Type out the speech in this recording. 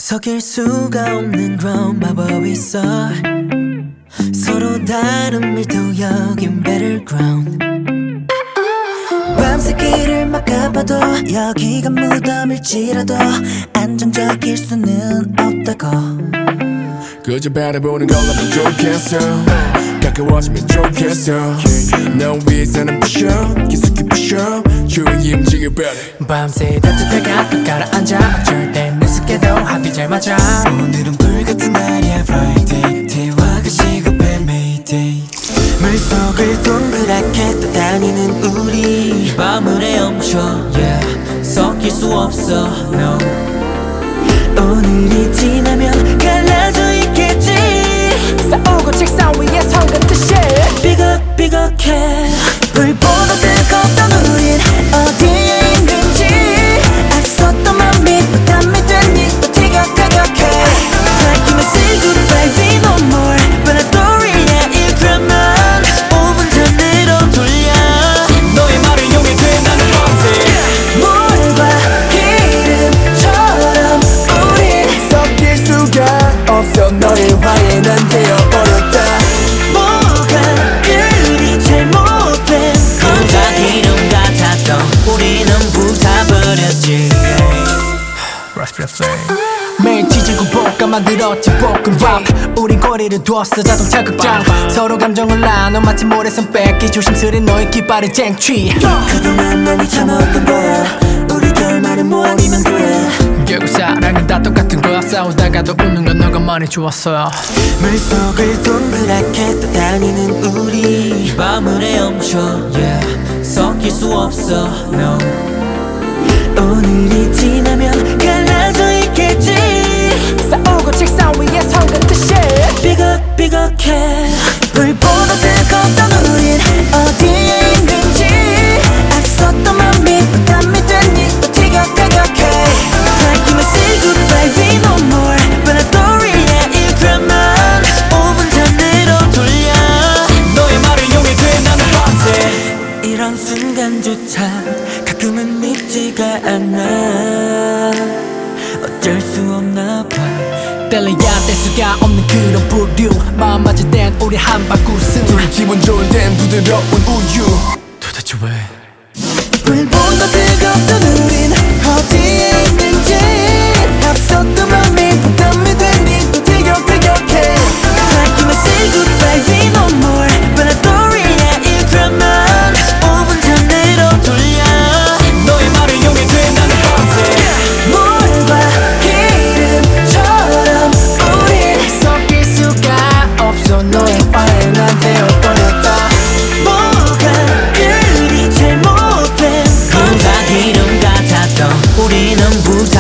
섞일 수가 없는 그런 마법이 있어. 서로 다른 밀도 여긴 battleground. 밤새 길을 막아봐도 여기가 무덤일지라도 안정적일 수는 없다고. 그저 바라보는 걸로만 좋겠어. 가까워지면 좋겠어. 넌 위에서는 부셔 깊숙이 부셔 조용히 움직여 better. 밤새 따뜻하게 앞에 가라앉아 절대 늦게도 합이 잘 맞아. 오늘은 불같은 날이야 Friday. 대화가 시급해 Mayday. 물속을 동그랗게 떠다니는 우리 이 밤을 헤엄쳐 yeah. 섞일 수 없어 no. 오늘이 지나면 갈라져 있겠지. 싸우고 책상 위에 서 긋듯이 삐걱삐걱해. 불보다 뜨겁던 우린 어디에 있는지. 앞섰던 맘이 부담이 되니 또 티격태격해. 밝히면 say goodbye we no more. But a story야 이 드라마 5분 전으로 돌려. 너의 말을 이용해 돼 나는 밤새 물과 기름처럼 우린 섞일 수가 없어. 너의 화에 난 되어버렸다. 뭐가 그리 잘못된 누가 기름 같았던 우리는 불타버렸지. 매일 찢고 볶아 만들었지 볶음밥. 우린 거리를 두었어 자동차 극장. 서로 감정을 나눠 마치 모래성 뺏기. 조심스레 너의 깃발을 쟁취. 그동안 많이 참았던 거야. 우리 결말은 뭐아니면 그래. 결국 사랑은 다 똑같은 거야. 싸우다가도 웃는 건 너가 많이 좋았어. 물속을 동그랗게 떠다니는 우리 이 밤을 헤엄쳐 yeah. 섞일 수 없어 no. 오늘이 지나면 갈라져 있겠지. 싸우고 책상 위에 서 긋듯이 삐걱삐걱해. 불보다 뜨겁던 우린 어디에 있는지. 앞섰던 맘이 부담이 되니 또 티격태격해. 밝히면 say goodbye we no more. But a story야 이 드라마 5분 전으로 돌려. 너의 말을 이용해 돼 나는 밤새 이런 순간조차 가끔은 믿지가 않아. 어쩔 수 없나 봐. 뗄래야 뗄 수가 없는 그런 부류. 마음 맞을 땐 우리 한 바구스. 둘이 기분 좋을 땐 부드러운 우유. 도대체 왜 불보다 뜨겁던 우린 어디에 있는지. 앞섰던 맘이 부담이 되니 또 티격태격해. 밝히면 say goodbye we no more. But a story야 이 드라마 5분 전으로 돌려. 너의 말을 이용해 돼 나는 밤새 물과 기름처럼 우린 섞일 수가 없어. 너의 화에 난 되어버렸다. 뭐가 그리 잘못된 누가 기름 같았던 우리는 불